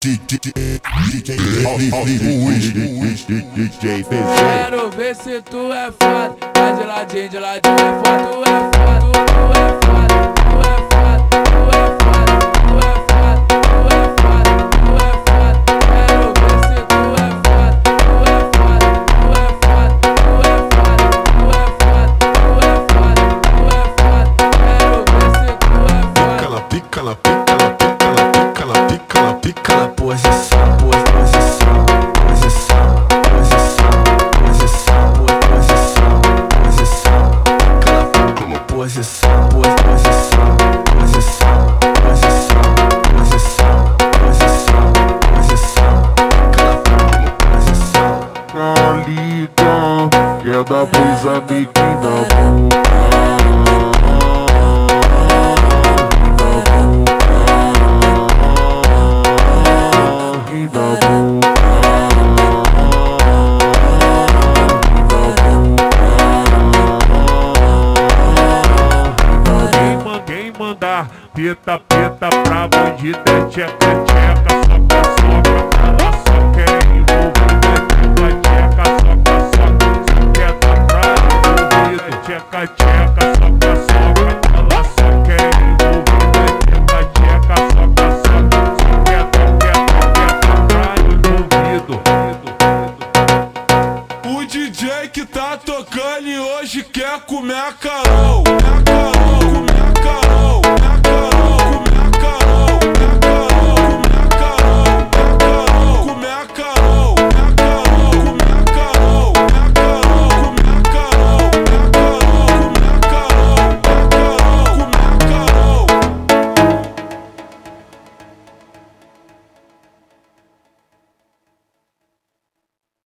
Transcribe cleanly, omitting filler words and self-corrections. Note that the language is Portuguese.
Quero ver se tu é foda, tá de ladinho, é foda, tu é foda, tu é foda, tu é foda, tu é foda, tu é foda, tu é foda, tu é foda. Quero ver se tu é foda, tu é foda, tu é foda, tu é foda, tu é foda, tu é foda, tu é foda. Quero ver se tu é foda. Ela pica, ela pica, ela pica, ela pica, ela pica, ela pica na posição, posição, posição, posição, posição, posição, posição, ela pica na posição, posição, posição, posição, posição, posição, posição, ela pica na posição. Tá ligado, quer dar pros amiguinhos da boca. Quem mandar pita, pita pra bandida é tcheca, tcheca, soca, soca. Ela só quer envolver, tcheca, tcheca, soca, soca. Só quer dar pra envolver, tcheca, tcheca, soca, soca. Ela só quer envolver, tcheca, tcheca, soca, soca. Só quer dar pra envolvido. O DJ que tá tocando e hoje quer comer a Carol.